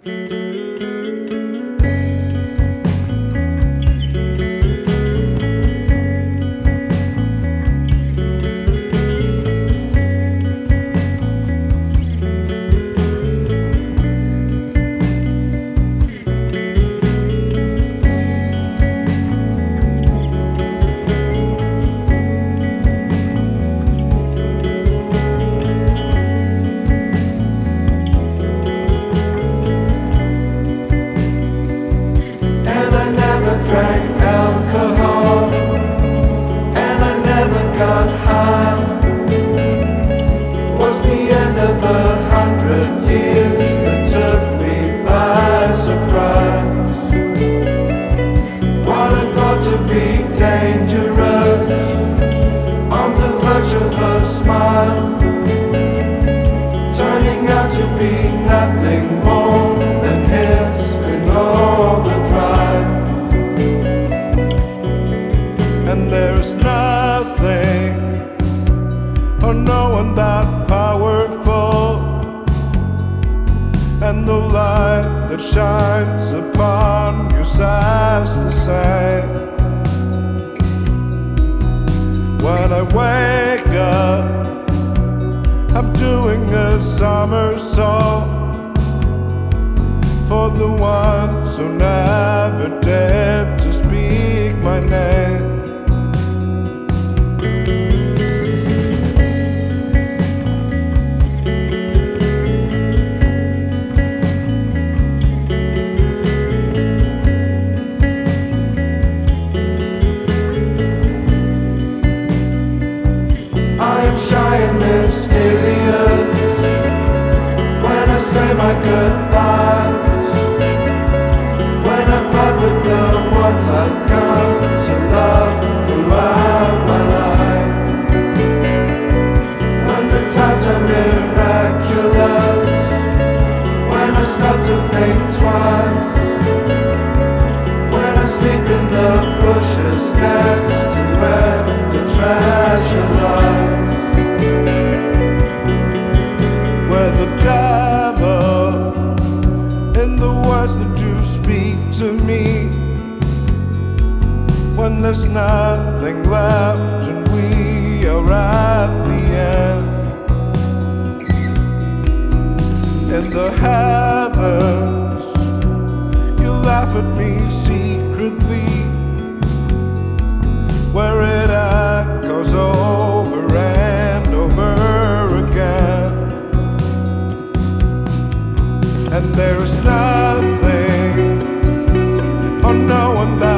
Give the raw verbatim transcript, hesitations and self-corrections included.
And the light that shines upon you says the same. When I wake up, I'm doing a somersault for the ones who never dared to speak my name. Shy and mysterious when I say my goodbyes, when I part with the ones I've come to love throughout my life, when the times are miraculous, when I start to think twice, when I sleep in the bushes next to where the treasure lies. Where the devil, in the words that you speak to me, when there's nothing left and we are at the end. In the heavens, you laugh at me secretly, where it echoes over and over again. And there is nothing or no one that